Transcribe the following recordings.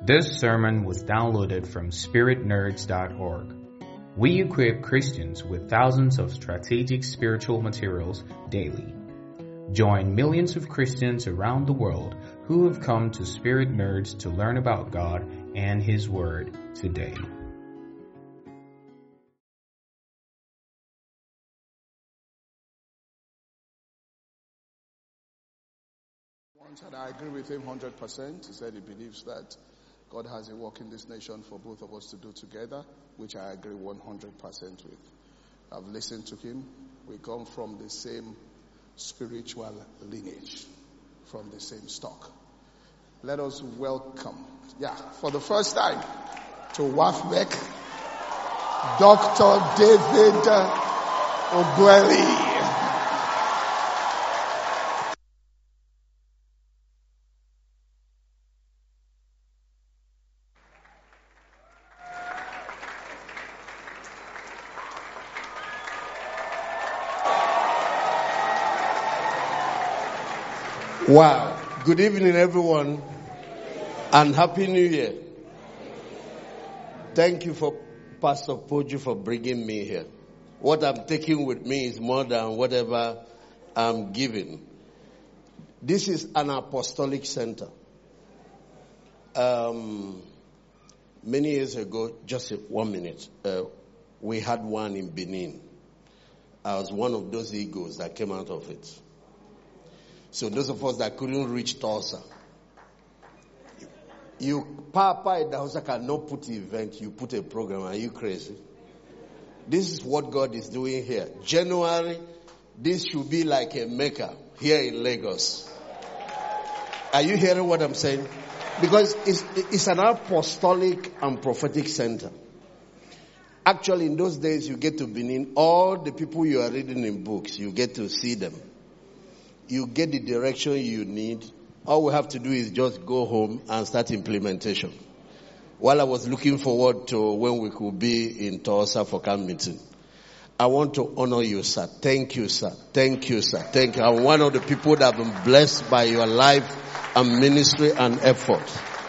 This sermon was downloaded from spiritnerds.org. We equip Christians with thousands of strategic spiritual materials daily. Join millions of Christians around the world who have come to Spirit Nerds to learn about God and His Word today. And I agree with him 100%. He said he believes that God has a work in this nation for both of us to do together, which I agree 100% with. I've listened to him. We come from the same spiritual lineage, from the same stock. Let us welcome, for the first time, to WAFBEC, Dr. David Ogweli. Wow. Good evening, everyone, and Happy New Year. Thank you for Pastor Poju for bringing me here. What I'm taking with me is more than whatever I'm giving. This is an apostolic center. Many years ago, just 1 minute, we had one in Benin. I was one of those egos that came out of it. So those of us that couldn't reach Tulsa, Papa in the house cannot put the event, you put a program. Are you crazy? This is what God is doing here. January, this should be like a Mecca here in Lagos. Are you hearing what I'm saying? Because it's an apostolic and prophetic center. Actually, in those days, you get to Benin, all the people you are reading in books, you get to see them. You get the direction you need. All we have to do is just go home and start implementation. While I was looking forward to when we could be in Tulsa for camp meeting, I want to honor you, sir. Thank you, sir. Thank you, sir. Thank you. I'm one of the people that have been blessed by your life and ministry and effort.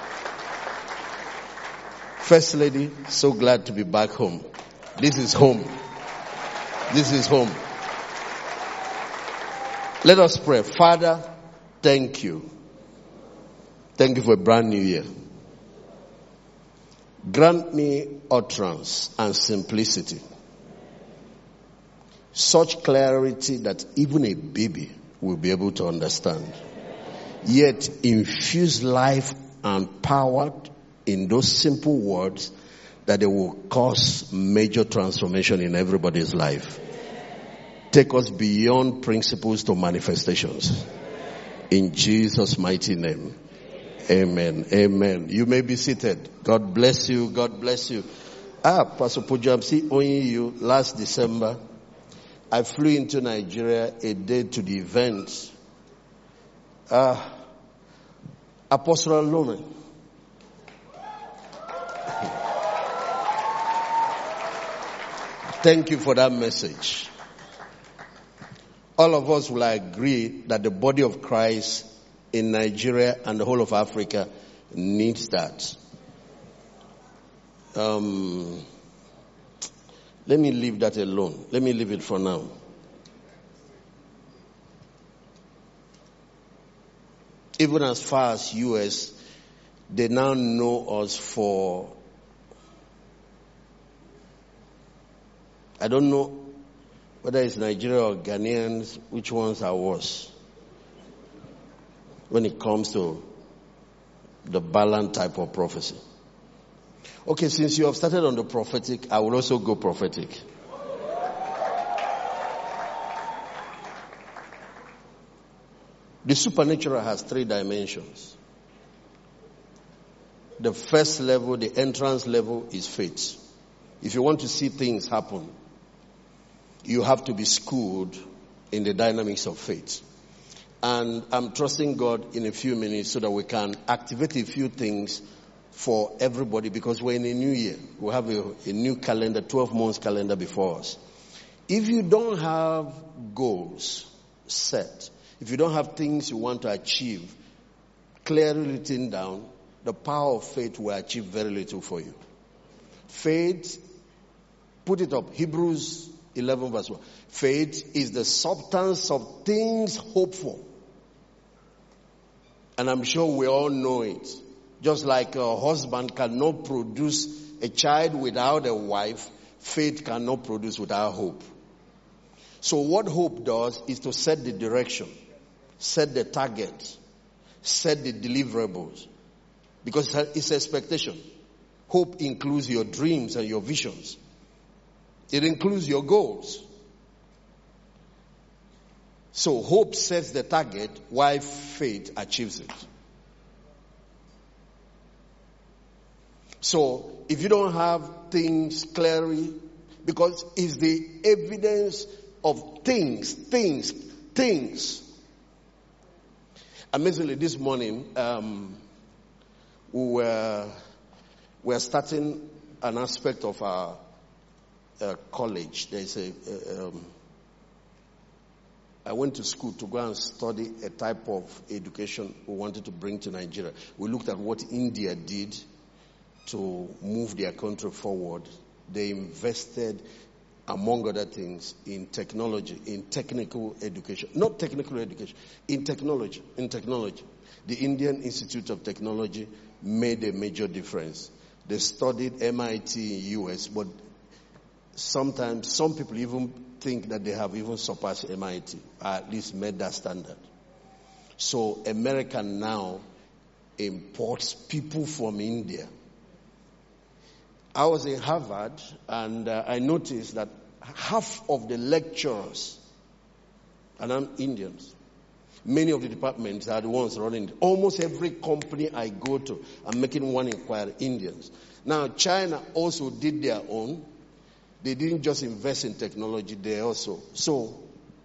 First Lady, so glad to be back home. This is home. This is home. Let us pray. Father, thank you. Thank you for a brand new year. Grant me utterance and simplicity. Such clarity that even a baby will be able to understand. Yet infuse life and power in those simple words that they will cause major transformation in everybody's life. Take us beyond principles to manifestations. In Jesus' mighty name. Amen. Amen. You may be seated. God bless you. God bless you. Pastor Poju, I'm still owing you. Last December, I flew into Nigeria a day to the event. Apostle Alone. Thank you for that message. All of us will agree that the body of Christ in Nigeria and the whole of Africa needs that. Let me leave that alone. Let me leave it for now. Even as far as US, they now know us for, I don't know whether it's Nigeria or Ghanaians, which ones are worse when it comes to the Balaam type of prophecy. Okay, since you have started on the prophetic, I will also go prophetic. The supernatural has 3 dimensions. The first level, the entrance level, is faith. If you want to see things happen, you have to be schooled in the dynamics of faith. And I'm trusting God in a few minutes so that we can activate a few things for everybody, because we're in a new year. We have a new calendar, 12 months calendar before us. If you don't have goals set, if you don't have things you want to achieve clearly written down, the power of faith will achieve very little for you. Faith, put it up, Hebrews 11 verse 1. Faith is the substance of things hoped for. And I'm sure we all know it. Just like a husband cannot produce a child without a wife, faith cannot produce without hope. So what hope does is to set the direction, set the target, set the deliverables. Because it's expectation. Hope includes your dreams and your visions. It includes your goals. So hope sets the target while faith achieves it. So if you don't have things clearly, because it's the evidence of things. Amazingly, this morning, we're starting an aspect of our college. There's I went to school to go and study a type of education we wanted to bring to Nigeria. We looked at what India did to move their country forward. They invested, among other things, in technology, in technical education. Not technical education, in technology. The Indian Institute of Technology made a major difference. They studied MIT in US, but sometimes some people even think that they have even surpassed MIT, or at least met that standard. So America now imports people from India. I was in Harvard, and I noticed that half of the lecturers are Indians. Many of the departments are the ones running. Almost every company I go to, I'm making one inquiry, Indians. Now, China also did their own. They didn't just invest in technology, they also. So,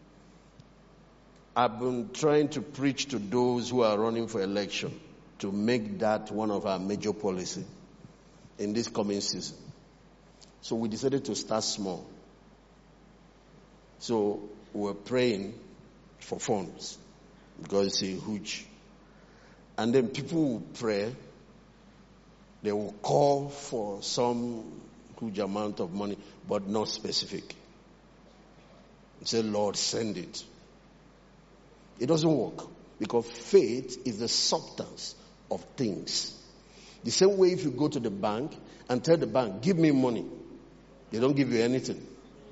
I've been trying to preach to those who are running for election to make that one of our major policy in this coming season. So we decided to start small. So we're praying for funds because it's a huge. And then people will pray. They will call for some huge amount of money, but not specific. Say, Lord, send it. It doesn't work because faith is the substance of things. The same way if you go to the bank and tell the bank, give me money, they don't give you anything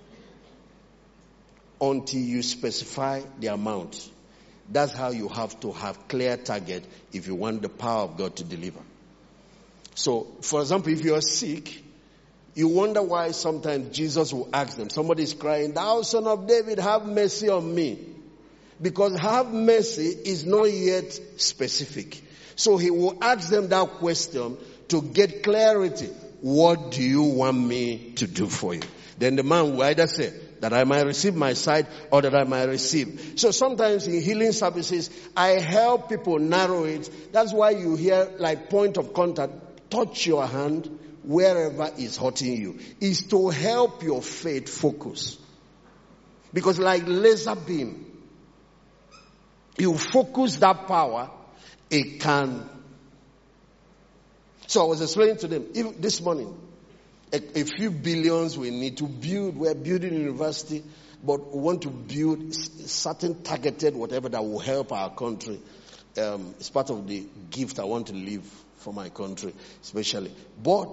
until you specify the amount. That's how you have to have clear target if you want the power of God to deliver. So, for example, if you are sick, you wonder why sometimes Jesus will ask them, somebody is crying, thou son of David, have mercy on me. Because have mercy is not yet specific. So he will ask them that question to get clarity. What do you want me to do for you? Then the man will either say, that I might receive my sight or that I might receive. So sometimes in healing services, I help people narrow it. That's why you hear like point of contact, touch your hand wherever is hurting you. Is to help your faith focus. Because like laser beam, you focus that power, it can. So I was explaining to them, even this morning, a few billions we need to build. We're building a university, but we want to build certain targeted whatever that will help our country. It's part of the gift I want to leave for my country, especially. But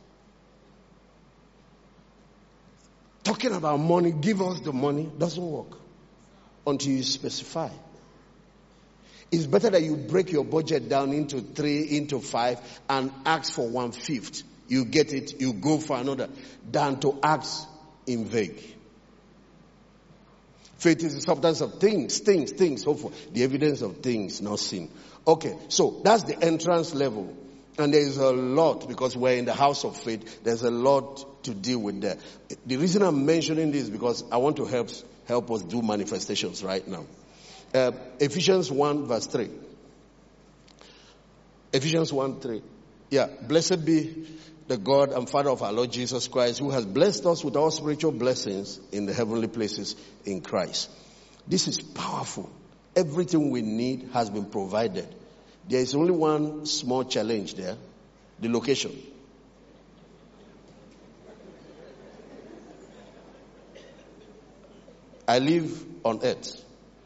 talking about money, give us the money, doesn't work until you specify. It's better that you break your budget down into 3, into 5, and ask for 1/5. You get it, you go for another, than to ask in vague. Faith is the substance of things, hope for. The evidence of things not seen. Okay, so that's the entrance level. And there is a lot, because we're in the house of faith, there's a lot to deal with there. The reason I'm mentioning this is because I want to help us do manifestations right now. Ephesians 1 verse 3. Ephesians 1:3. Yeah, blessed be the God and Father of our Lord Jesus Christ, who has blessed us with all spiritual blessings in the heavenly places in Christ. This is powerful. Everything we need has been provided. There is only one small challenge there. The location. I live on earth.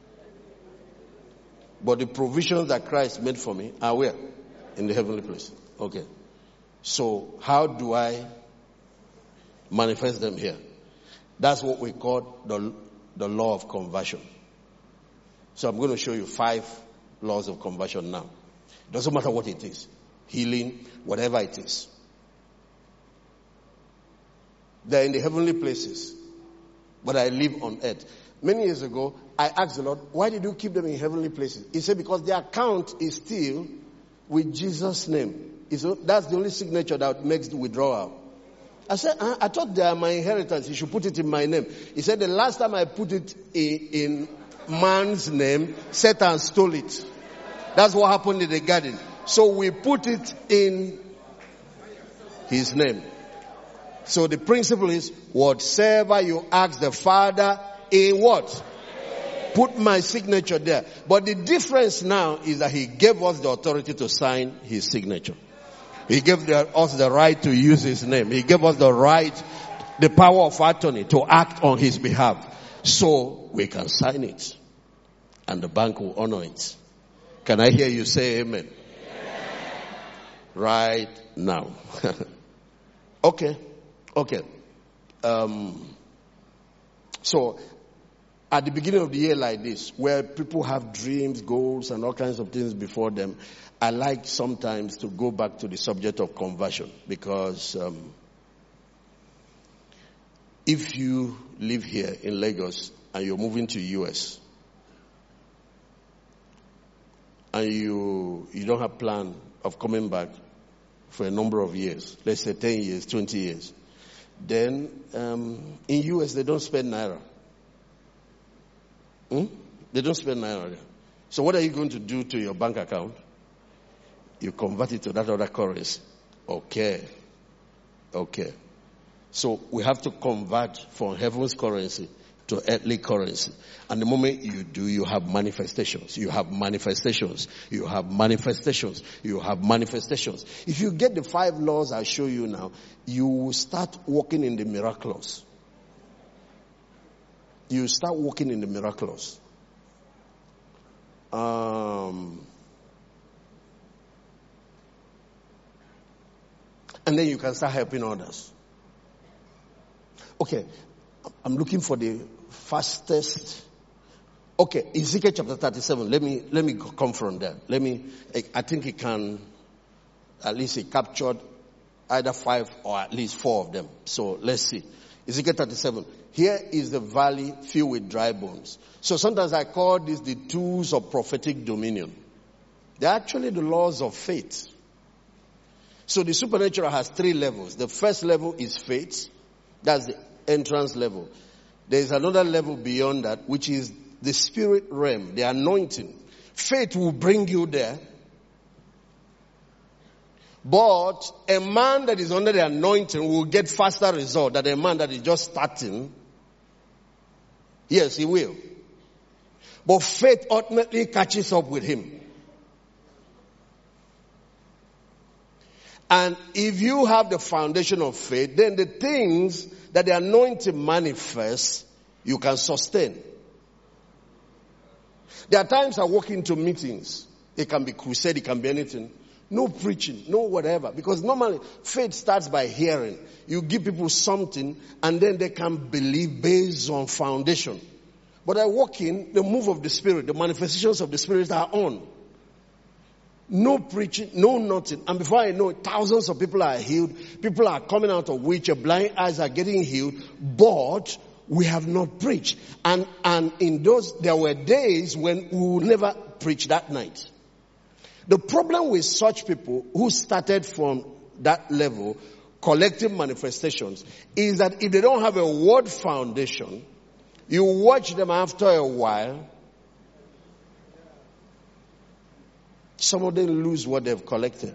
But the provisions that Christ made for me are where? In the heavenly place. Okay. So how do I manifest them here? That's what we call the law of conversion. So I'm going to show you 5 laws of conversion now. It doesn't matter what it is. Healing, whatever it is. They're in the heavenly places. But I live on earth. Many years ago, I asked the Lord, why did you keep them in heavenly places? He said, because the account is still with Jesus' name. That's the only signature that makes the withdrawal. I said, I thought they are my inheritance. You should put it in my name. He said, the last time I put it in man's name, Satan stole it. That's what happened in the garden. So we put it in his name. So the principle is, whatsoever you ask the Father in what? Put my signature there. But the difference now is that he gave us the authority to sign his signature. He gave us the right to use his name. He gave us the right, the power of attorney to act on his behalf. So we can sign it. And the bank will honor it. Can I hear you say amen? Right now. Okay. So, at the beginning of the year like this, where people have dreams, goals, and all kinds of things before them, I like sometimes to go back to the subject of conversion. Because if you live here in Lagos and you're moving to US, and you don't have plan of coming back for a number of years, let's say 10 years, 20 years, then in US they don't spend naira. They don't spend naira there. So what are you going to do to your bank account? You convert it to that other currency. Okay. So we have to convert from heaven's currency to earthly currency. And the moment you do, you have manifestations. You have manifestations. If you get the 5 laws I show you now, you will start walking in the miraculous. And then you can start helping others. Okay, I'm looking for the fastest. Okay, Ezekiel chapter 37. Let me come from there. I think it can, at least it captured either 5 or at least 4 of them. So let's see. Ezekiel 37. Here is the valley filled with dry bones. So sometimes I call this the tools of prophetic dominion. They're actually the laws of faith. So the supernatural has 3 levels. The first level is faith. That's the entrance level. There is another level beyond that, which is the spirit realm, the anointing. Faith will bring you there. But a man that is under the anointing will get faster result than a man that is just starting. Yes, he will. But faith ultimately catches up with him. And if you have the foundation of faith, then the things that the anointing manifests, you can sustain. There are times I walk into meetings. It can be crusade, it can be anything. No preaching, no whatever. Because normally faith starts by hearing. You give people something and then they can believe based on foundation. But I walk in, the move of the Spirit, the manifestations of the Spirit are on. No preaching, no nothing. And before I know it, thousands of people are healed. People are coming out of wheelchair. Blind eyes are getting healed. But we have not preached. And in those, there were days when we would never preach that night. The problem with such people who started from that level, collective manifestations, is that if they don't have a word foundation, you watch them after a while, some of them lose what they've collected.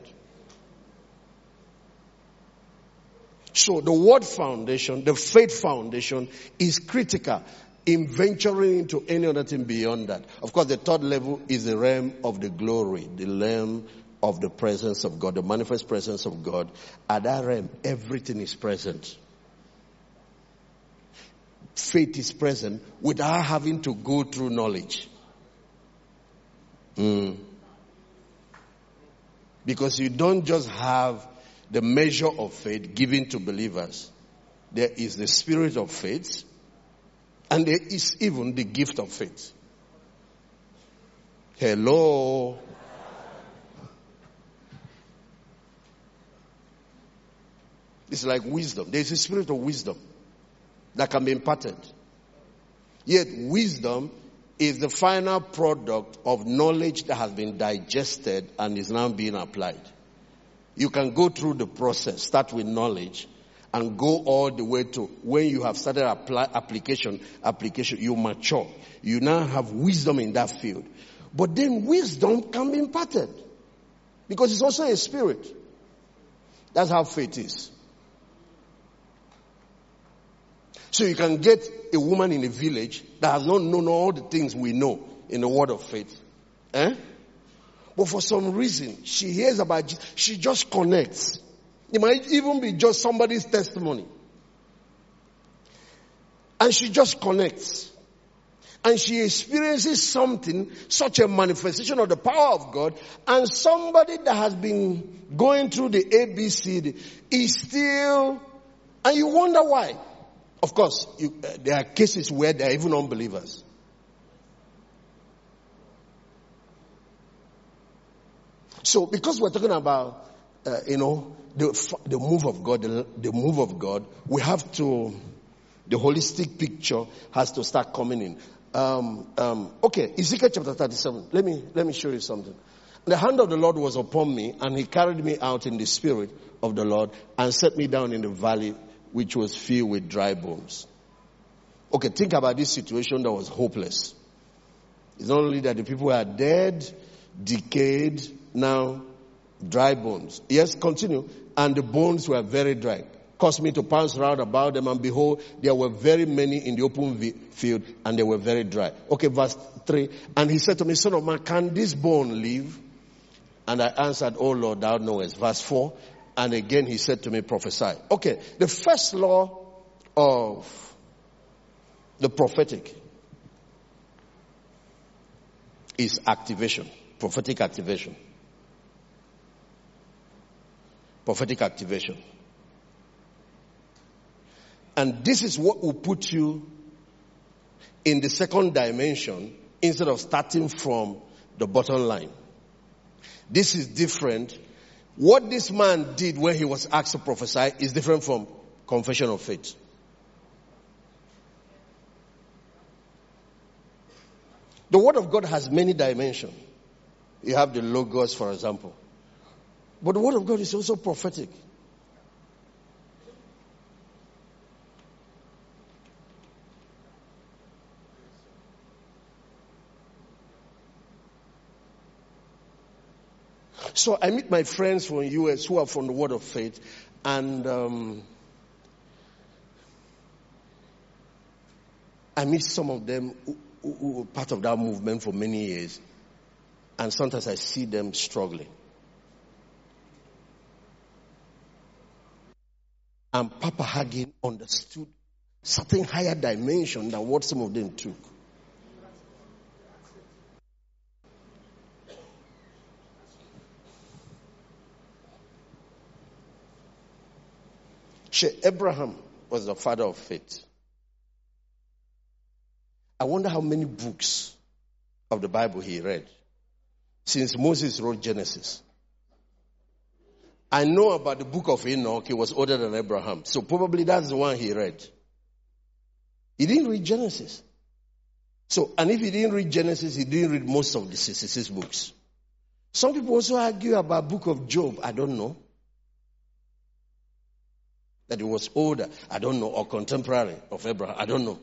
So the word foundation, the faith foundation is critical. in venturing into any other thing beyond that. Of course, the third level is the realm of the glory, the realm of the presence of God, the manifest presence of God. At that realm, everything is present. Faith is present without having to go through knowledge. Because you don't just have the measure of faith given to believers. There is the spirit of faith, and there is even the gift of faith. Hello. It's like wisdom. There is a spirit of wisdom that can be imparted. Yet wisdom is the final product of knowledge that has been digested and is now being applied. You can go through the process, start with knowledge, and go all the way to when you have started application, you mature. You now have wisdom in that field. But then wisdom can be imparted. Because it's also a spirit. That's how faith is. So you can get a woman in a village that has not known all the things we know in the word of faith. But for some reason, she hears about Jesus. She just connects. It might even be just somebody's testimony. And she just connects. And she experiences something, such a manifestation of the power of God. And somebody that has been going through the ABC is still, and you wonder why. Of course, there are cases where there are even unbelievers. So, because we're talking about, the move of God, we have to, the holistic picture has to start coming in. Okay, Ezekiel chapter 37. Let me show you something. The hand of the Lord was upon me, and he carried me out in the spirit of the Lord and set me down in the valley which was filled with dry bones. Okay, think about this situation that was hopeless. It's not only that the people are dead, decayed, now dry bones. Yes, continue. And the bones were very dry. Caused me to pass round about them, and behold, there were very many in the open field, and they were very dry. Okay, verse 3. And he said to me, Son of man, can this bone live? And I answered, O Lord, thou knowest. Verse 4. And again he said to me, prophesy. Okay, the first law of the prophetic is activation. Prophetic activation. Prophetic activation. And this is what will put you in the second dimension instead of starting from the bottom line. This is different. What this man did when he was asked to prophesy is different from confession of faith. The word of God has many dimensions. You have the Logos, for example. But the word of God is also prophetic. So I meet my friends from the US who are from the Word of Faith, and I meet some of them who were part of that movement for many years, and sometimes I see them struggling. And Papa Hagin understood certain higher dimension than what some of them took. Abraham was the father of faith. I wonder how many books of the Bible he read since Moses wrote Genesis. I know about the book of Enoch. He was older than Abraham. So probably that's the one he read. He didn't read Genesis. So, and if he didn't read Genesis, he didn't read most of the 66 books. Some people also argue about book of Job. I don't know. That he was older, I don't know, or contemporary of Abraham, I don't know.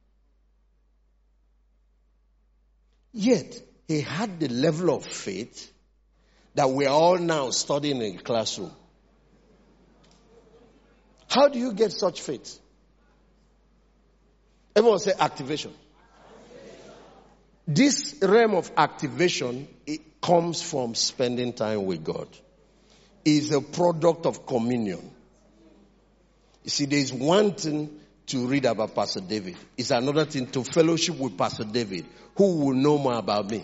Yet, he had the level of faith that we are all now studying in the classroom. How do you get such faith? Everyone say activation. this realm of activation, it comes from spending time with God. It's a product of communion. You see, there's one thing to read about Pastor David. It's another thing to fellowship with Pastor David, who will know more about me.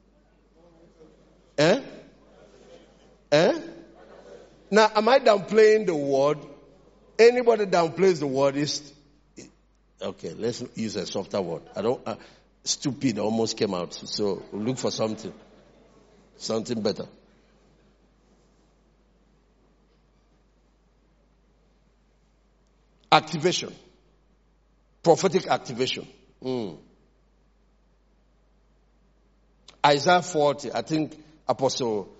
Now, am I downplaying the word? Anybody downplays the word is... Okay, let's use a softer word. Stupid almost came out. So we'll look for something better. Activation. Prophetic activation. Isaiah 40, I think Apostle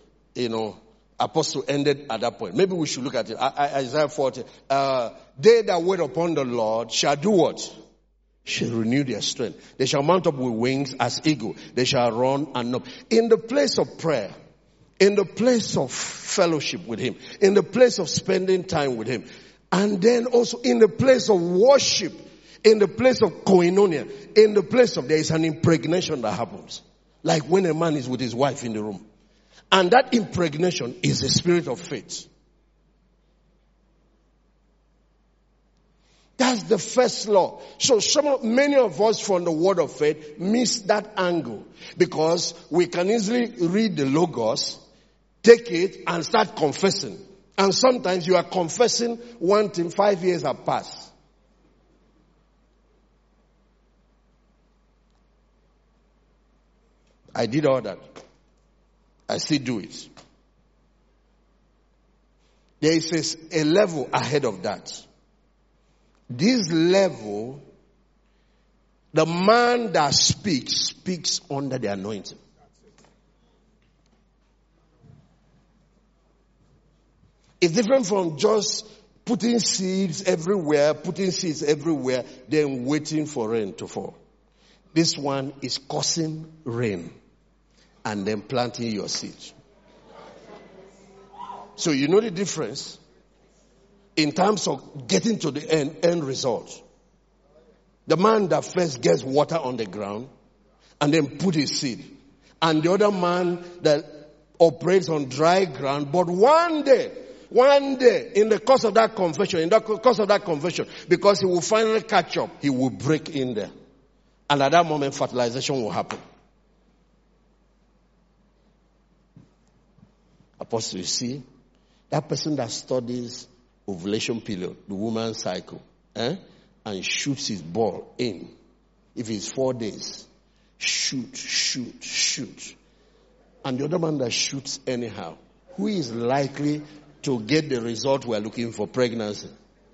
ended at that point. Maybe we should look at it. Isaiah 40. They that wait upon the Lord shall do what? Shall renew their strength. They shall mount up with wings as eagle. They shall run and not. In the place of prayer, in the place of fellowship with Him, in the place of spending time with Him, and then also in the place of worship, in the place of koinonia, in the place of, there is an impregnation that happens. Like when a man is with his wife in the room. And that impregnation is the spirit of faith. That's the first law. So many of us from the word of faith miss that angle. Because we can easily read the Logos, take it and start confessing. And sometimes you are confessing one thing, 5 years have passed. I did all that. I still do it. There is a level ahead of that. This level, the man that speaks under the anointing. It's different from just putting seeds everywhere, then waiting for rain to fall. This one is causing rain and then planting your seed. So you know the difference in terms of getting to the end result. The man that first gets water on the ground and then put his seed. And the other man that operates on dry ground, but one day, in the course of that conversion, because he will finally catch up, he will break in there. And at that moment, fertilization will happen. Apostle, you see, that person that studies ovulation period, the woman's cycle, and shoots his ball in. If it's 4 days, shoot. And the other man that shoots anyhow, who is likely to get the result we're looking for, pregnancy?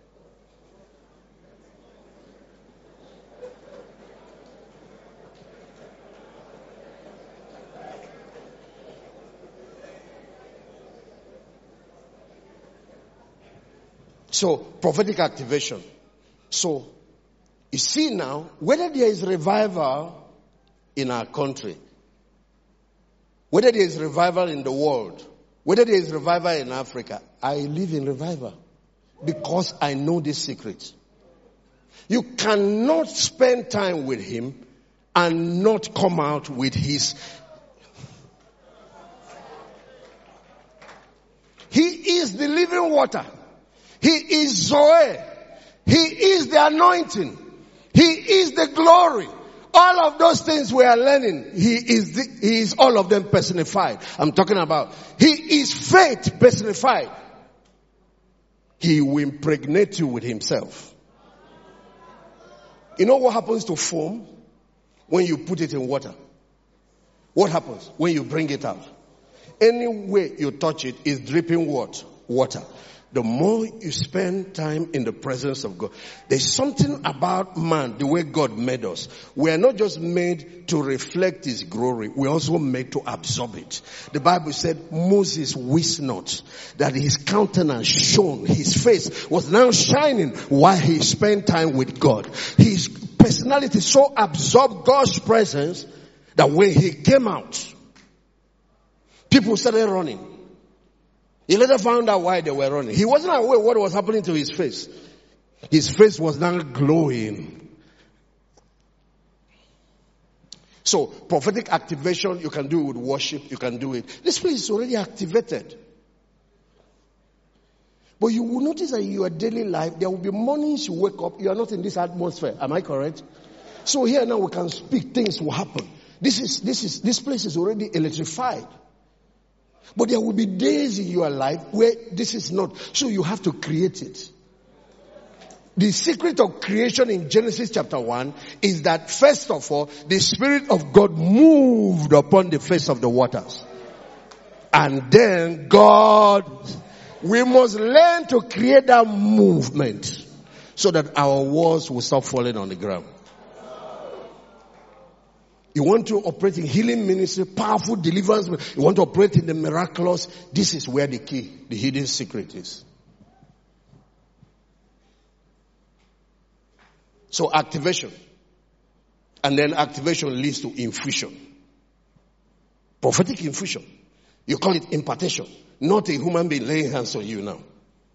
So, prophetic activation. So, you see now, whether there is revival in our country, whether there is revival in the world, whether there is revival in Africa, I live in revival because I know this secret. You cannot spend time with Him and not come out with His. He is the living water. He is Zoe. He is the anointing. He is the glory. All of those things we are learning, He is all of them personified. I'm talking about, He is faith personified. He will impregnate you with Himself. You know what happens to foam when you put it in water? What happens when you bring it out? Any way you touch it is dripping what? Water. The more you spend time in the presence of God, there's something about man, the way God made us. We are not just made to reflect His glory, we're also made to absorb it. The Bible said Moses wist not that his countenance shone, his face was now shining while he spent time with God. His personality so absorbed God's presence that when he came out, people started running. He later found out why they were running. He wasn't aware what was happening to his face. His face was now glowing. So prophetic activation, you can do it with worship, you can do it. This place is already activated. But you will notice that in your daily life, there will be mornings you wake up, you are not in this atmosphere. Am I correct? So here now we can speak, things will happen. This place is already electrified. But there will be days in your life where this is not. So you have to create it. The secret of creation in Genesis chapter 1 is that first of all, the Spirit of God moved upon the face of the waters. And then we must learn to create that movement so that our walls will stop falling on the ground. You want to operate in healing ministry, powerful deliverance. You want to operate in the miraculous. This is where the key, the hidden secret is. So activation. And then activation leads to infusion. Prophetic infusion. You call it impartation. Not a human being laying hands on you now.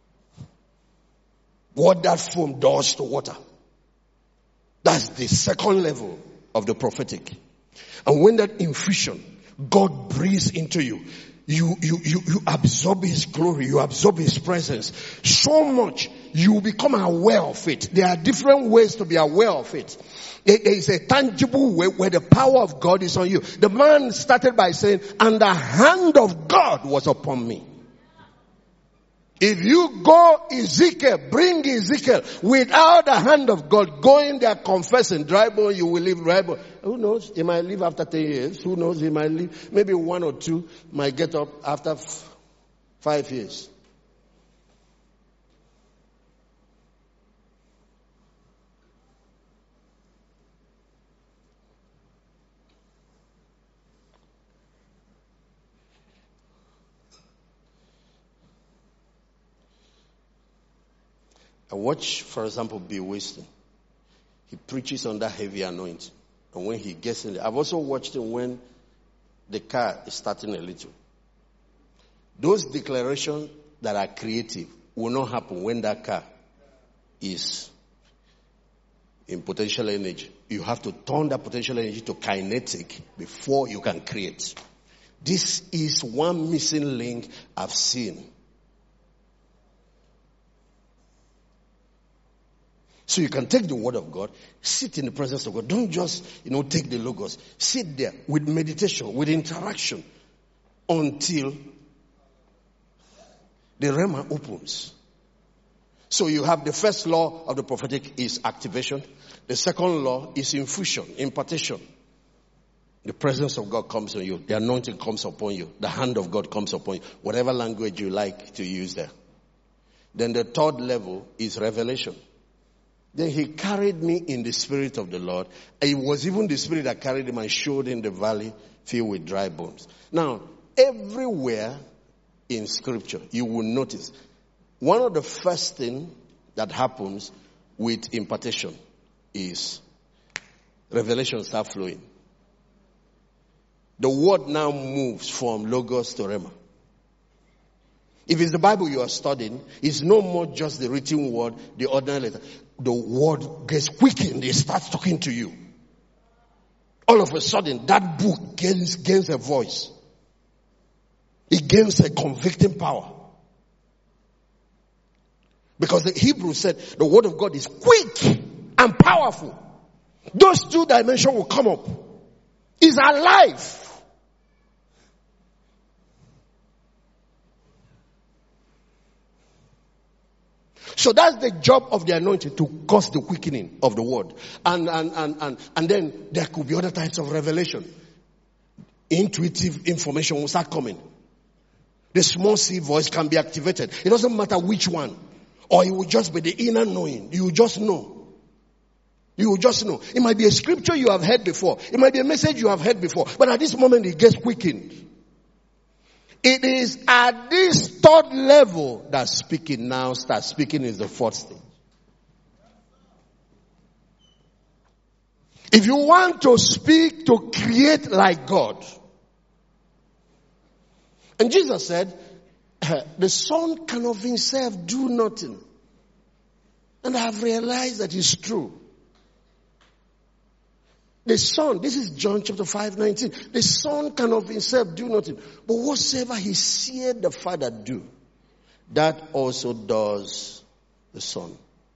What that foam does to water. That's the second level of the prophetic. And when that infusion, God breathes into you, you absorb His glory, you absorb His presence so much, you become aware of it. There are different ways to be aware of it. There is a tangible way where the power of God is on you. The man started by saying, and the hand of God was upon me. If you go bring Ezekiel without the hand of God, going there confessing, dry bone, you will live dry bone. Who knows? He might live after 10 years. Who knows? He might live, maybe 1 or 2 might get up after 5 years. I watch, for example, Bill Winston. He preaches on that heavy anointing. And when he gets in there, I've also watched him when the car is starting a little. Those declarations that are creative will not happen when that car is in potential energy. You have to turn that potential energy to kinetic before you can create. This is one missing link I've seen. So you can take the word of God, sit in the presence of God. Don't just, take the logos. Sit there with meditation, with interaction until the Rhema opens. So you have the first law of the prophetic is activation. The second law is infusion, impartation. The presence of God comes on you. The anointing comes upon you. The hand of God comes upon you. Whatever language you like to use there. Then the third level is revelation. Then he carried me in the spirit of the Lord. It was even the spirit that carried him and showed him the valley filled with dry bones. Now, everywhere in scripture, you will notice one of the first things that happens with impartation is revelation start flowing. The word now moves from logos to rhema. If it's the Bible you are studying, it's no more just the written word, the ordinary letter. The word gets quickened. It starts talking to you. All of a sudden, that book gains a voice. It gains a convicting power. Because the Hebrew said the word of God is quick and powerful. Those two dimensions will come up. It's alive. So that's the job of the anointing, to cause the quickening of the word. And then there could be other types of revelation. Intuitive information will start coming. The small C voice can be activated. It doesn't matter which one. Or it will just be the inner knowing. You will just know. You will just know. It might be a scripture you have heard before. It might be a message you have heard before. But at this moment it gets quickened. It is at this third level that speaking now starts. Speaking is the fourth stage. If you want to speak, to create like God. And Jesus said, the Son can of himself do nothing. And I have realized that it's true. The Son, this is John chapter 5:19. The Son can of himself do nothing. But whatsoever he seeth the Father do, that also does the Son.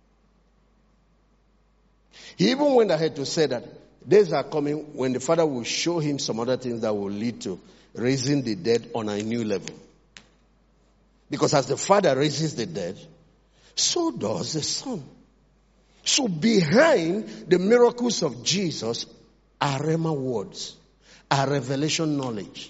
He even went ahead to say that days are coming when the Father will show him some other things that will lead to raising the dead on a new level. Because as the Father raises the dead, so does the Son. So behind the miracles of Jesus are Rhema words, are revelation knowledge.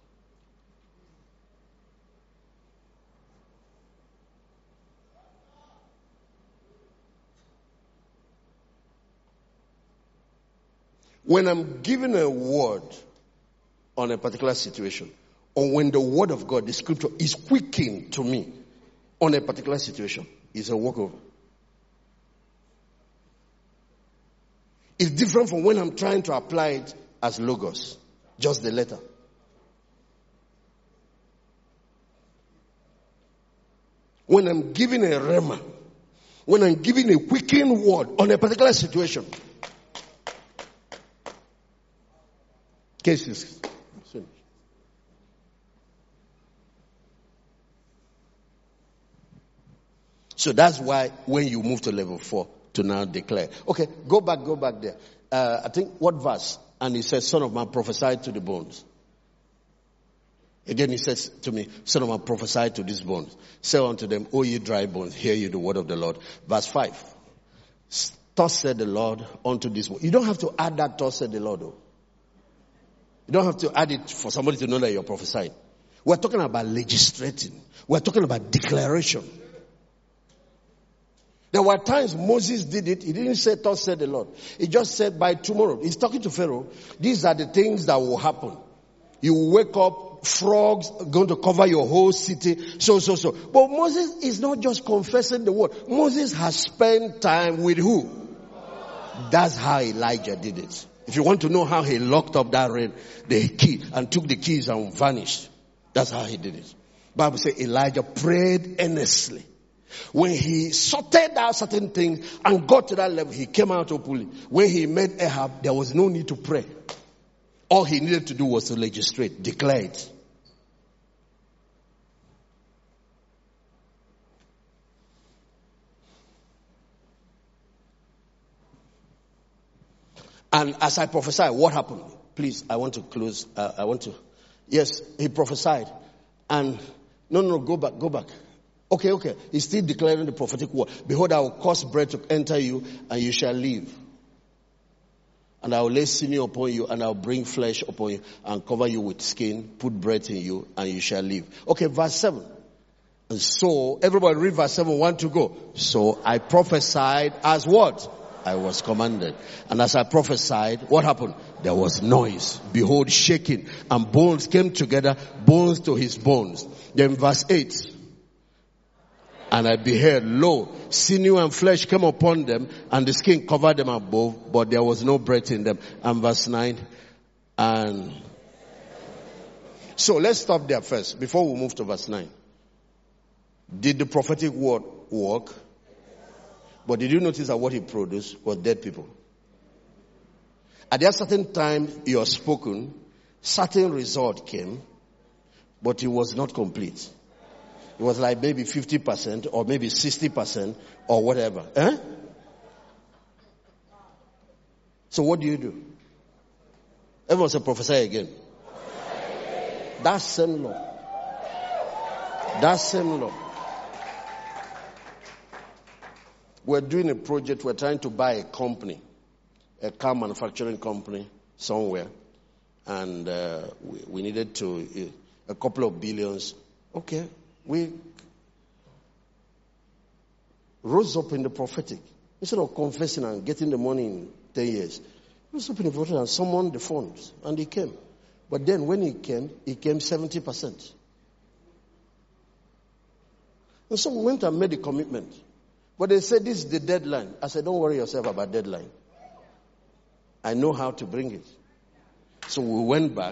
When I'm given a word on a particular situation, or when the word of God, the scripture, is quickened to me on a particular situation, it's a walkover. It's different from when I'm trying to apply it as logos, just the letter. When I'm giving a rhema, when I'm giving a quickened word on a particular situation, cases. So that's why when you move to level 4 to now declare. Okay, go back there. I think what verse? And he says, Son of man, prophesy to the bones. Again he says to me, Son of man, prophesy to these bones. Say unto them, O ye dry bones, hear ye the word of the Lord. Verse 5. Thus said the Lord unto this bones. You don't have to add that thus said the Lord though. You don't have to add it for somebody to know that you're prophesying. We're talking about legislating. We're talking about declaration. There were times Moses did it. He didn't say, thus said the Lord. He just said, by tomorrow. He's talking to Pharaoh. These are the things that will happen. You wake up, frogs are going to cover your whole city. So. But Moses is not just confessing the word. Moses has spent time with who? That's how Elijah did it. If you want to know how he locked up that rain, the key, and took the keys and vanished. That's how he did it. Bible says Elijah prayed earnestly. When he sorted out certain things and got to that level, he came out openly. When he met Ahab, there was no need to pray. All he needed to do was to legislate, declare it. And as I prophesied, what happened? Please, I want to close. Yes, he prophesied. And, no, go back. Okay. He's still declaring the prophetic word. Behold, I will cause breath to enter you, and you shall live. And I will lay sinew upon you, and I will bring flesh upon you, and cover you with skin, put breath in you, and you shall live. Okay, verse 7. And so, everybody read verse 7, 1 to go. So I prophesied as what? I was commanded. And as I prophesied, what happened? There was noise. Behold, shaking. And bones came together, bones to his bones. Then verse 8. And I beheld, lo, sinew and flesh came upon them, and the skin covered them above, but there was no breath in them. And verse 9. And so let's stop there first, before we move to verse 9. Did the prophetic word work? But did you notice that what he produced was dead people? At that certain time you are spoken, certain result came, but it was not complete. It was like maybe 50% or maybe 60% or whatever. So what do? Everyone say prophesy again. That same law. We're doing a project. We're trying to buy a company, a car manufacturing company somewhere. And we needed a couple of billions. Okay. We rose up in the prophetic. Instead of confessing and getting the money in 10 years, rose up in the prophetic and summoned the funds. And he came. But then when he came 70%. And so we went and made a commitment. But they said, this is the deadline. I said, don't worry yourself about deadline. I know how to bring it. So we went back.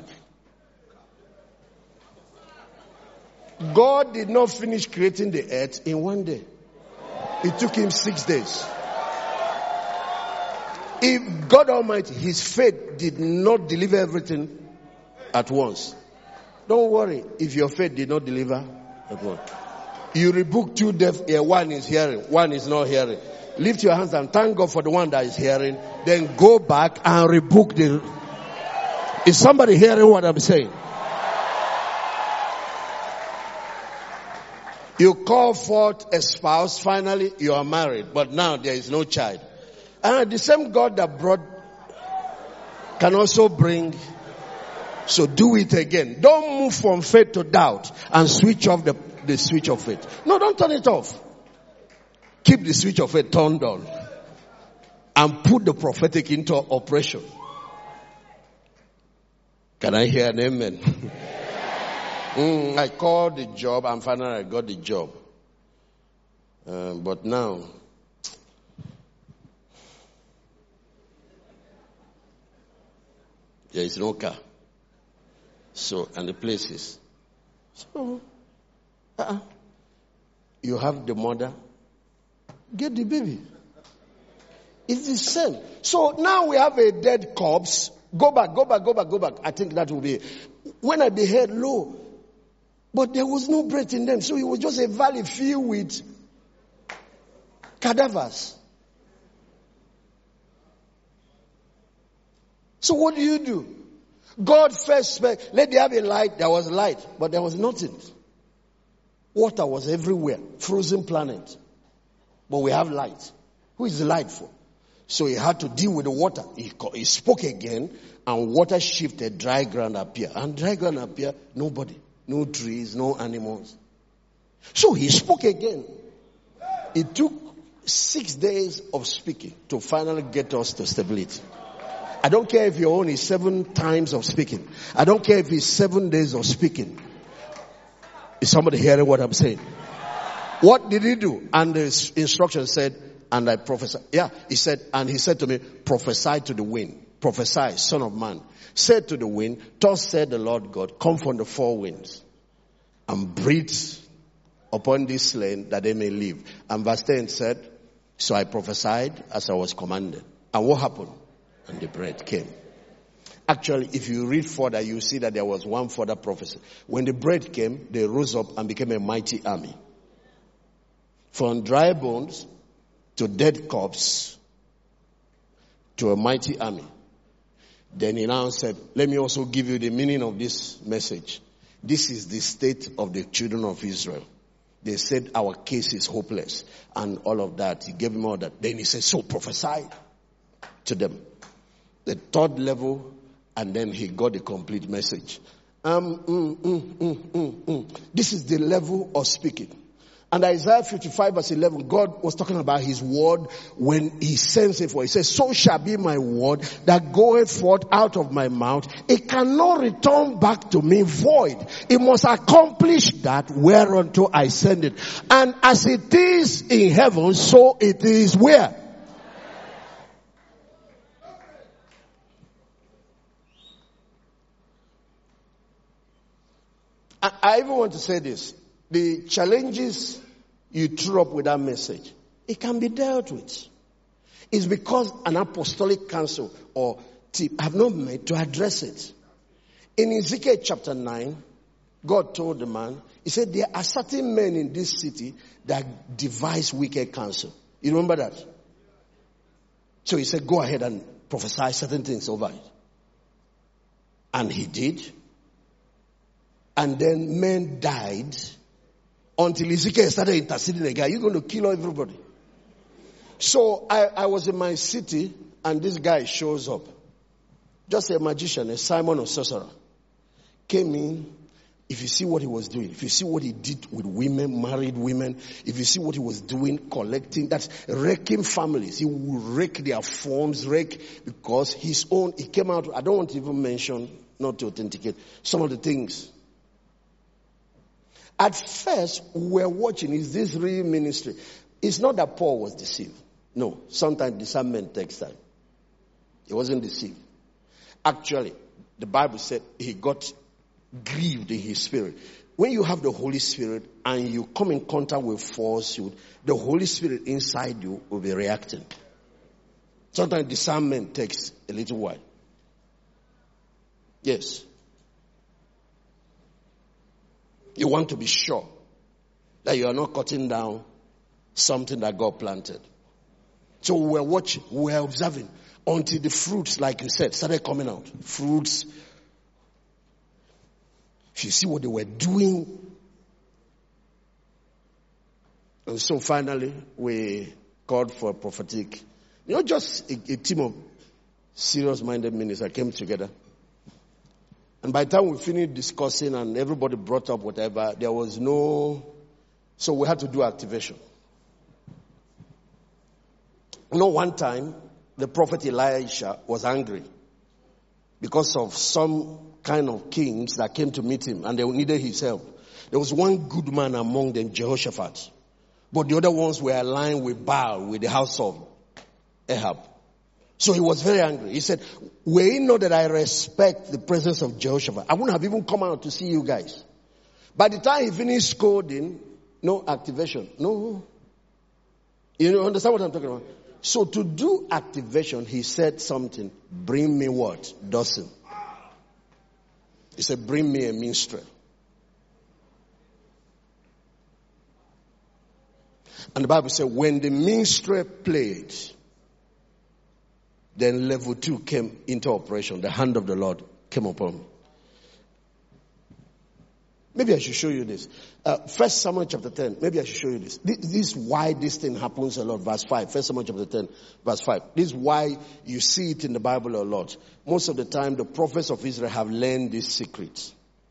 God did not finish creating the earth in one day. It took him 6 days. If God Almighty, his faith did not deliver everything at once, don't worry if your faith did not deliver at once. You rebuke two deaf ear, one is hearing, one is not hearing. Lift your hands and thank God for the one that is hearing. Then go back and rebuke the... Is somebody hearing what I'm saying? You call forth a spouse, finally you are married, but now there is no child. And the same God that brought can also bring. So do it again. Don't move from faith to doubt and switch off the switch of faith. No, don't turn it off. Keep the switch of faith turned on and put the prophetic into operation. Can I hear an amen? I called the job and finally I got the job. But now, there is no car. So, and the places. So, you have the mother, get the baby. It's the same. So now we have a dead corpse. Go back. I think that will be. When I beheld, lo, but there was no breath in them. So it was just a valley filled with cadavers. So what do? God first spoke, let there be light. There was light, but there was nothing. Water was everywhere. Frozen planet. But we have light. Who is the light for? So he had to deal with the water. He spoke again, and water shifted, dry ground appeared. And dry ground appeared, nobody. No trees, no animals. So he spoke again. It took 6 days of speaking to finally get us to stability. I don't care if your own is 7 times of speaking. I don't care if it's 7 days of speaking. Is somebody hearing what I'm saying? What did he do? And the instruction said, and I prophesied. Yeah, he said, and he said to me, prophesy to the wind. Prophesy, son of man. Said to the wind, thus said the Lord God, come from the 4 winds and breathe upon this land that they may live. And verse 10 said, so I prophesied as I was commanded. And what happened? And the breath came. Actually, if you read further, you see that there was one further prophecy. When the breath came, they rose up and became a mighty army. From dry bones to dead corpse to a mighty army. Then he now said, let me also give you the meaning of this message. This is the state of the children of Israel. They said our case is hopeless and all of that. He gave them all that. Then he said, so prophesy to them. The third level, and then he got the complete message. This is the level of speaking. And Isaiah 55 verse 11, God was talking about his word when he sends it for. He says, so shall be my word that goeth forth out of my mouth. It cannot return back to me void. It must accomplish that whereunto I send it. And as it is in heaven, so it is where? I even want to say this. The challenges you threw up with that message, it can be dealt with. It's because an apostolic council or team have not met to address it. In Ezekiel chapter 9, God told the man, he said, there are certain men in this city that devise wicked counsel. You remember that? So he said, go ahead and prophesy certain things over it. And he did. And then men died until Ezekiel started interceding again. You're going to kill everybody. So I was in my city and this guy shows up. Just a magician, a Simon or sorcerer. Came in. If you see what he was doing, if you see what he did with women, married women, if you see what he was doing, collecting, that's wrecking families. He will wreck their phones, because his own, he came out, I don't want to even mention, not to authenticate, some of the things. At first, we were watching, is this real ministry? It's not that Paul was deceived. No, sometimes discernment takes time. He wasn't deceived. Actually, the Bible said he got grieved in his spirit. When you have the Holy Spirit and you come in contact with falsehood, the Holy Spirit inside you will be reacting. Sometimes discernment takes a little while. Yes. You want to be sure that you are not cutting down something that God planted. So we were watching, we were observing until the fruits, like you said, started coming out. Fruits. If you see what they were doing. And so finally, we called for a prophetic. Just a team of serious-minded ministers came together. And by the time we finished discussing and everybody brought up whatever, there was no... So we had to do activation. One time, the prophet Elisha was angry because of some kind of kings that came to meet him and they needed his help. There was one good man among them, Jehoshaphat. But the other ones were aligned with Baal, with the house of Ahab. So he was very angry. He said, were it not that I respect the presence of Jehoshaphat, I wouldn't have even come out to see you guys. By the time he finished scolding, no activation. No. You understand what I'm talking about? So to do activation, he said something. Bring me what? Dozen. He said, bring me a minstrel. And the Bible said, when the minstrel played, then level 2 came into operation. The hand of the Lord came upon me. Maybe I should show you this. 1 Samuel chapter 10. Maybe I should show you this. This is why this thing happens a lot. Verse 5. 1 Samuel chapter 10. Verse 5. This is why you see it in the Bible a lot. Most of the time, the prophets of Israel have learned these secrets.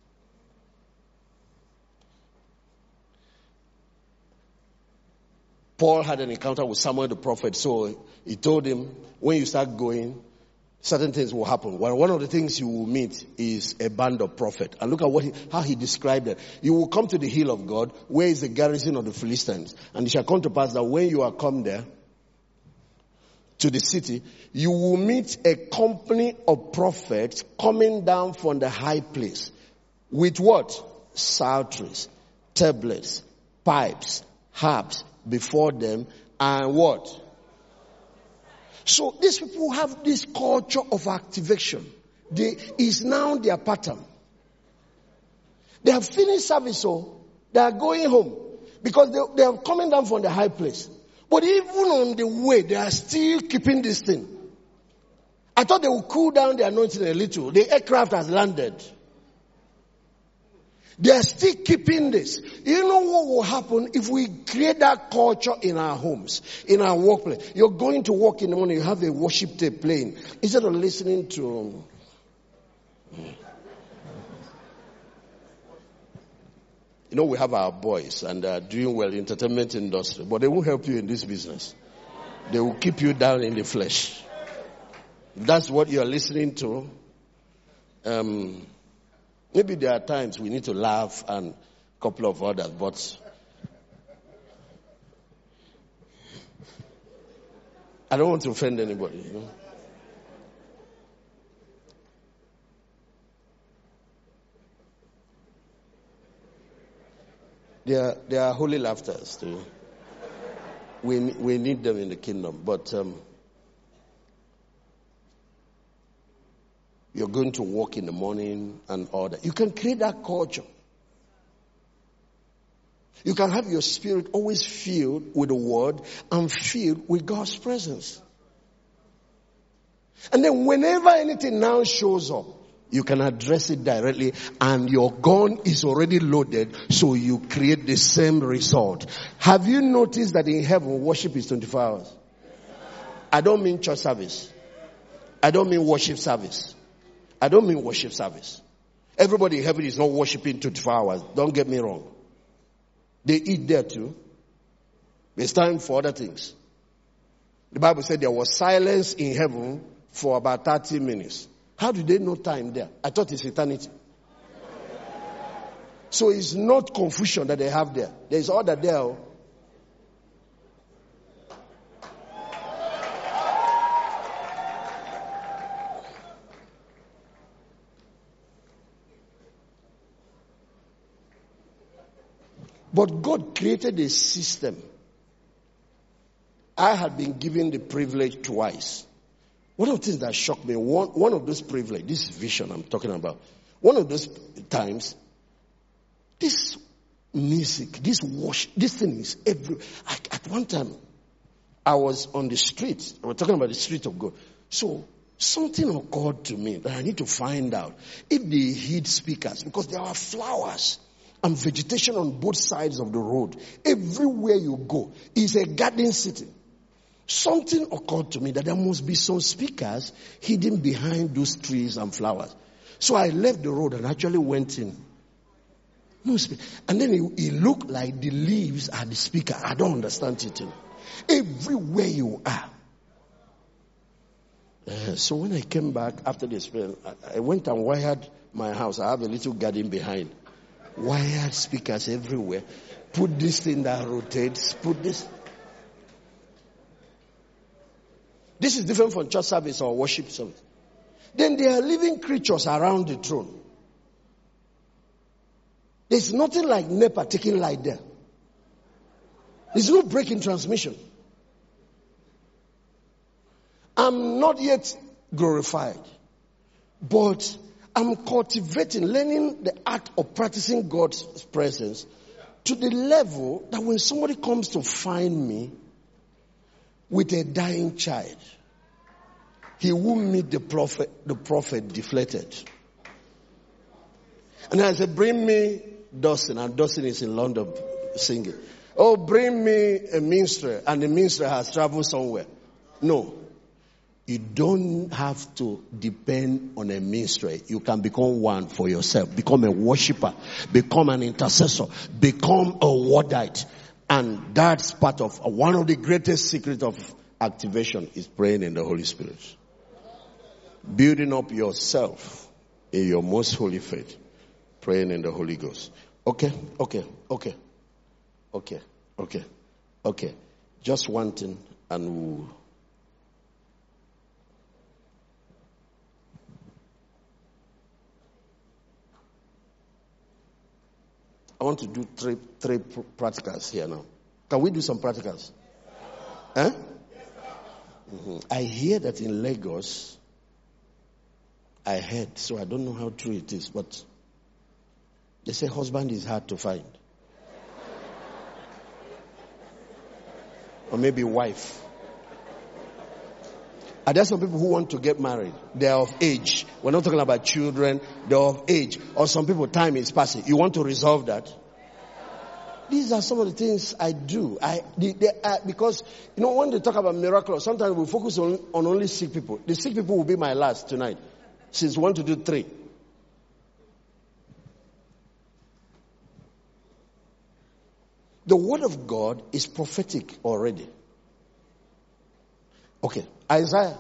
Paul had an encounter with Samuel the prophet. So he told him, when you start going, certain things will happen. Well, one of the things you will meet is a band of prophets. And look at how he described it. You will come to the hill of God, where is the garrison of the Philistines. And it shall come to pass that when you are come there, to the city, you will meet a company of prophets coming down from the high place. With what? Psalteries, tablets, pipes, harps before them, and what? So these people have this culture of activation. Is now their pattern. They have finished service, so they are going home because they are coming down from the high place. But even on the way, they are still keeping this thing. I thought they would cool down the anointing a little. The aircraft has landed. They are still keeping this. You know what will happen if we create that culture in our homes, in our workplace? You're going to work in the morning, you have a worship tape playing. Instead of listening to... we have our boys and they are doing well in the entertainment industry, but they won't help you in this business. They will keep you down in the flesh. If that's what you are listening to, maybe there are times we need to laugh and a couple of others, but I don't want to offend anybody. There are holy laughters too. We need them in the kingdom, but you're going to walk in the morning and all that. You can create that culture. You can have your spirit always filled with the word and filled with God's presence. And then whenever anything now shows up, you can address it directly and your gun is already loaded, so you create the same result. Have you noticed that in heaven, worship is 24 hours? I don't mean church service. I don't mean worship service. I don't mean worship service. Everybody in heaven is not worshiping 24 hours. Don't get me wrong. They eat there too. There's time for other things. The Bible said there was silence in heaven for about 30 minutes. How do they know time there? I thought it's eternity. So it's not confusion that they have there. There's order there. But God created a system. I had been given the privilege twice One of the things that shocked me, one of those privileges, this vision I'm talking about, one of those times, this music, this worship, this thing is at one time, I was on the street. We're talking about the street of God. So something occurred to me that I need to find out if they heed speakers, because there are flowers and vegetation on both sides of the road. Everywhere you go is a garden city. Something occurred to me that there must be some speakers hidden behind those trees and flowers. So I left the road and actually went in. No speaker. And then it looked like the leaves are the speaker. I don't understand it. Everywhere you are. So when I came back after the experience, I went and wired my house. I have a little garden behind. Wired speakers everywhere. Put this thing that rotates. Put this. This is different from church service or worship service. Then there are living creatures around the throne. There's nothing like NEPA taking light there. There's no break in transmission. I'm not yet glorified, but I'm cultivating, learning the art of practicing God's presence to the level that when somebody comes to find me with a dying child, he will meet the prophet deflated. And I said, bring me Dustin, and Dustin is in London singing. Oh, bring me a minstrel, and the minstrel has traveled somewhere. No. You don't have to depend on a minstrel. You can become one for yourself. Become a worshiper. Become an intercessor. Become a wordite. And that's part of one of the greatest secrets of activation is praying in the Holy Spirit. Building up yourself in your most holy faith. Praying in the Holy Ghost. Okay. Just one thing and I want to do three practicals here now. Can we do some practicals? Huh? Mm-hmm. I hear that in Lagos, I heard, so I don't know how true it is, but they say husband is hard to find. Or maybe wife. Are there some people who want to get married? They are of age. We're not talking about children. They're of age. Or some people, time is passing. You want to resolve that? These are some of the things I do. Because, when they talk about miracles, sometimes we focus on only sick people. The sick people will be my last tonight. Since we want to do 3. The word of God is prophetic already. Okay. Isaiah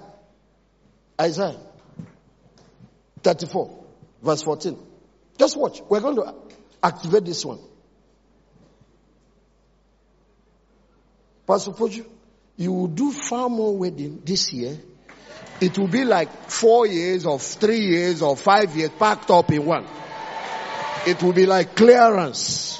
34, verse 14. Just watch. We're going to activate this one. Pastor Poju, you will do far more wedding this year. It will be like 4 years or 3 years or 5 years packed up in one. It will be like clearance.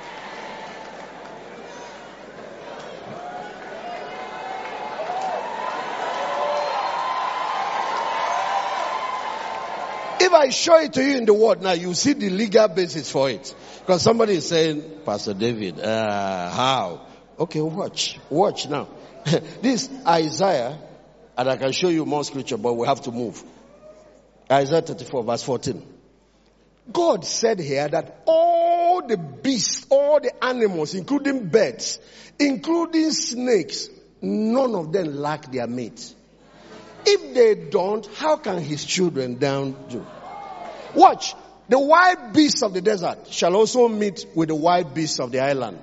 If I show it to you in the word now, you see the legal basis for it. Because somebody is saying, Pastor David, how? Okay, watch now. This Isaiah, and I can show you more scripture, but we have to move. Isaiah 34, verse 14. God said here that all the beasts, all the animals, including birds, including snakes, none of them lack their mate. If they don't, how can his children down do? Watch. The wild beasts of the desert shall also meet with the wild beasts of the island.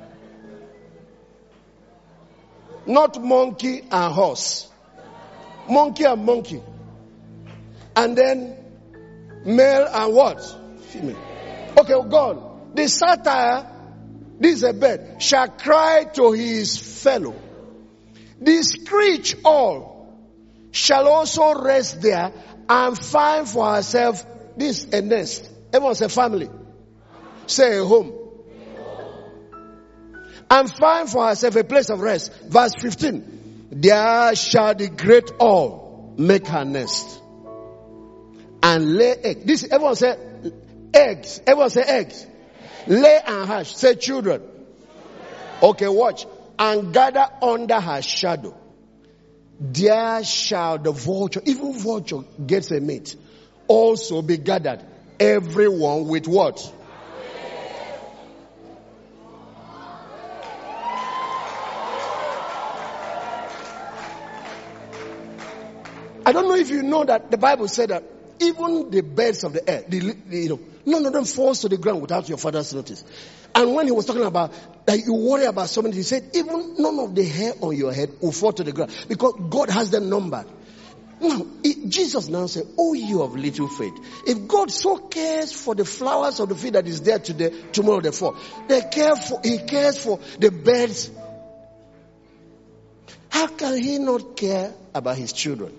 Not monkey and horse. Monkey and monkey. And then male and what? Female. Okay, God. The satyr, this is a bird, shall cry to his fellow. The screech all shall also rest there and find for herself this a nest. Everyone say family. Say a home. And find for herself a place of rest. Verse 15. There shall the great all make her nest and lay eggs. This, everyone say eggs. Everyone say eggs. Lay and hatch. Say children. Okay, watch. And gather under her shadow. There shall the vulture, even vulture gets a mate, also be gathered. Everyone with what? I don't know if you know that the Bible said that even the birds of the air, none of them falls to the ground without your father's notice. And when he was talking about that you worry about something, he said even none of the hair on your head will fall to the ground because God has them numbered. Now, Jesus now said, oh, you of little faith. If God so cares for the flowers of the field that is there today, tomorrow they fall. He cares for the birds. How can he not care about his children?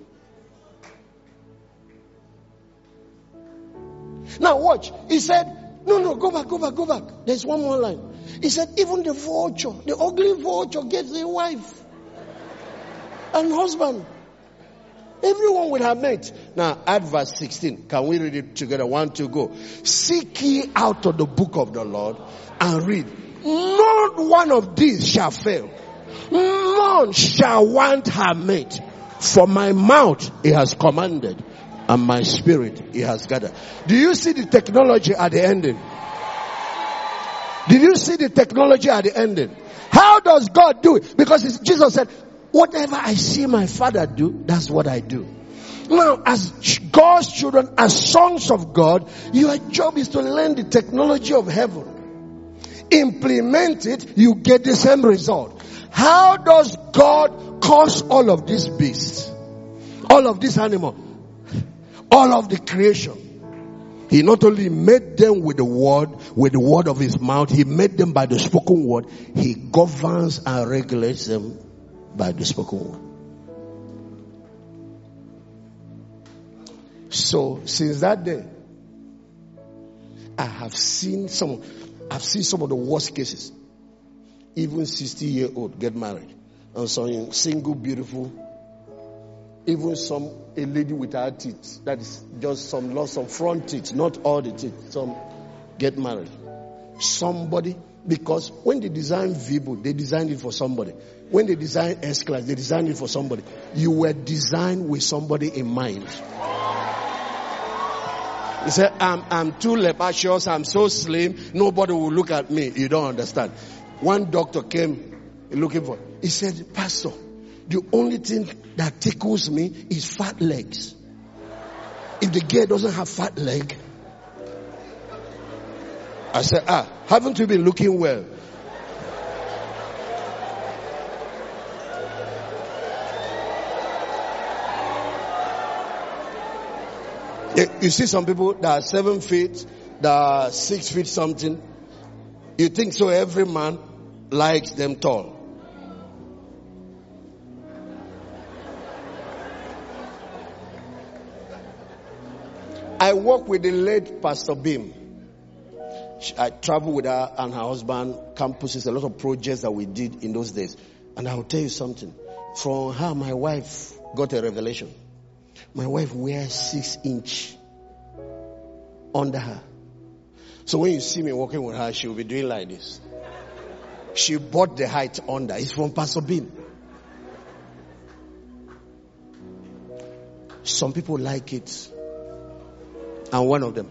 Now watch. He said, no, go back. There's one more line. He said, even the vulture, the ugly vulture gets a wife and husband. Everyone with her mate. Now add verse 16. Can we read it together? 1, 2, go. Seek ye out of the book of the Lord and read. Not one of these shall fail. None shall want her mate. For my mouth he has commanded, and my spirit he has gathered. Do you see the technology at the ending? Did you see the technology at the ending? How does God do it? Because Jesus said, whatever I see my Father do, that's what I do. Now, as God's children, as sons of God, your job is to learn the technology of heaven. Implement it, you get the same result. How does God cause all of these beasts? All of this animal? All of the creation? He not only made them with the word of his mouth, he made them by the spoken word. He governs and regulates them by the spoken word. So since that day, I have seen some of the worst cases. Even 60-year-old get married, and some single, beautiful. Even a lady without teeth, that is just some front teeth, not all the teeth. Some get married. Somebody, because when they design Vibo, they designed it for somebody. When they design S-Class, they designed it for somebody. You were designed with somebody in mind. He said, I'm too leprous, I'm so slim, nobody will look at me. You don't understand. One doctor came looking for, he said, Pastor, the only thing that tickles me is fat legs. If the girl doesn't have fat leg, I said, haven't you been looking well? You see some people that are 7 feet, that are 6 feet something. You think so every man likes them tall. I work with the late Pastor Beam. I travel with her and her husband, campuses, a lot of projects that we did in those days. And I will tell you something. From her, my wife got a revelation. My wife wears 6 inch under her. So when you see me walking with her, she will be doing like this. She bought the height under. It's from Pastor Beam. Some people like it. I'm one of them.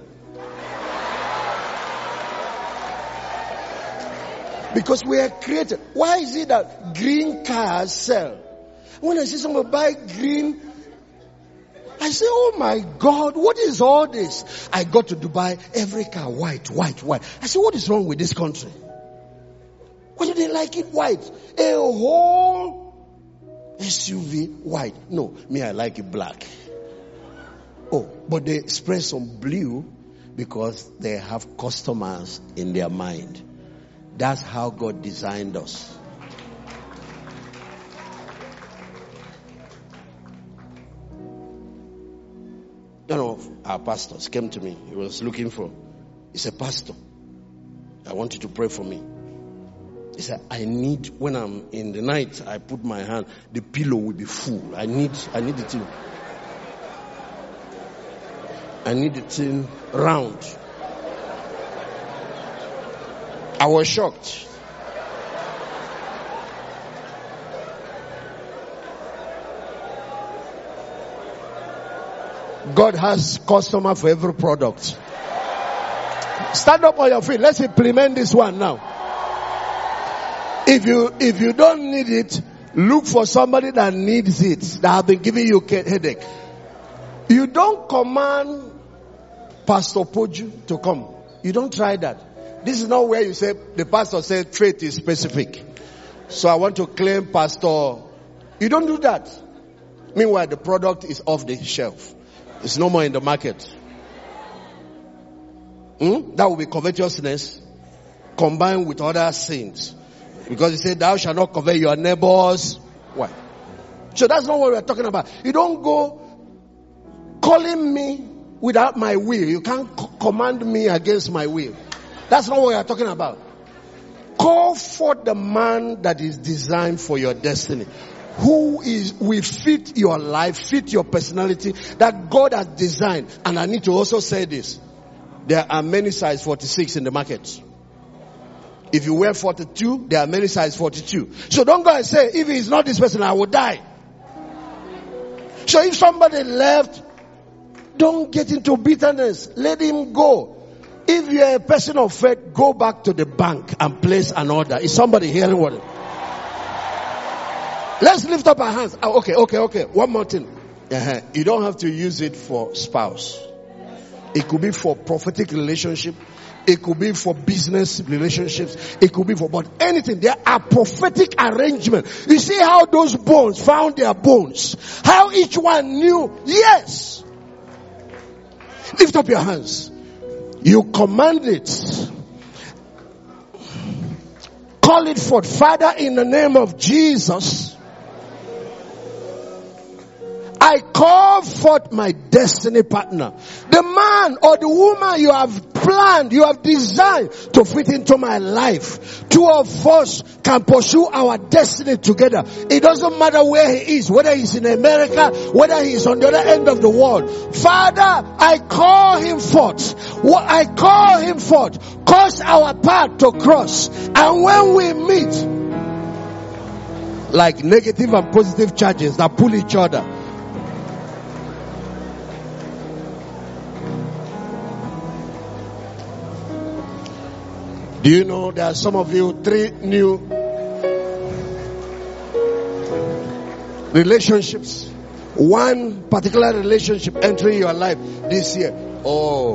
Because we are created. Why is it that green cars sell? When I see someone buy green, I say, oh my God, what is all this? I got to Dubai, every car white. I say, what is wrong with this country? Why do they like it white? A whole SUV white. No, me, I like it black. Oh, but they spray some blue because they have customers in their mind. That's how God designed us. One of our pastors came to me. He was looking for. He said, Pastor, I want you to pray for me. He said, I need, when I'm in the night, I put my hand, the pillow will be full. I need it to. I need the thing round. I was shocked. God has customer for every product. Stand up on your feet. Let's implement this one now. If you don't need it, look for somebody that needs it, that have been giving you headache. You don't command Pastor Poju to come. You don't try that. This is not where you say, the pastor said faith is specific. So I want to claim pastor. You don't do that. Meanwhile, the product is off the shelf. It's no more in the market. That will be covetousness combined with other sins. Because he said, thou shalt not covet your neighbor's wife. So that's not what we're talking about. You don't go calling me without my will. You can't command me against my will. That's not what we're talking about. Call forth the man that is designed for your destiny. Who will fit your life, fit your personality that God has designed. And I need to also say this. There are many size 46 in the market. If you wear 42, there are many size 42. So don't go and say, if he's not this person, I will die. So if somebody left, don't get into bitterness. Let him go. If you're a person of faith, go back to the bank and place an order. Is somebody hearing what? Let's lift up our hands. Okay. One more thing. You don't have to use it for spouse. It could be for prophetic relationship. It could be for business relationships. It could be for, but anything. There are prophetic arrangements. You see how those bones found their bones. How each one knew. Yes. Lift up your hands. You command it. Call it forth. Father, in the name of Jesus, I call forth my destiny partner. The man or the woman you have planned, you have designed to fit into my life. Two of us can pursue our destiny together. It doesn't matter where he is, whether he's in America, whether he's on the other end of the world. Father, I call him forth. I call him forth. Cause our path to cross. And when we meet, like negative and positive charges that pull each other, do you know there are some of you 3 new relationships? One particular relationship entering your life this year. Oh.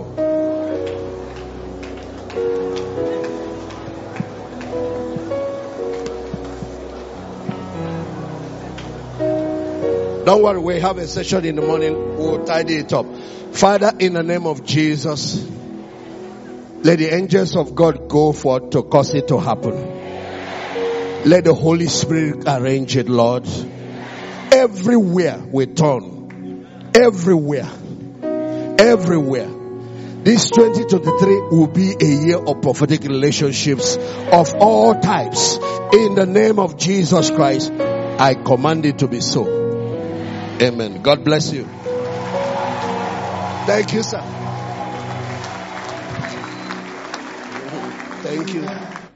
Don't worry, we have a session in the morning. We'll tidy it up. Father, in the name of Jesus, let the angels of God go forth to cause it to happen. Let the Holy Spirit arrange it, Lord. Everywhere we turn. Everywhere. This 2023 will be a year of prophetic relationships of all types. In the name of Jesus Christ, I command it to be so. Amen. God bless you. Thank you, sir. Thank you.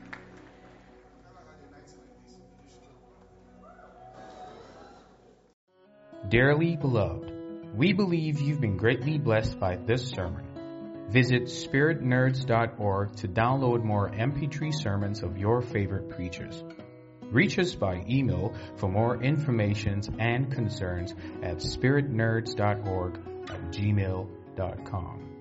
Dearly beloved, we believe you've been greatly blessed by this sermon. Visit spiritnerds.org to download more MP3 sermons of your favorite preachers. Reach us by email for more information and concerns at spiritnerds.org@gmail.com.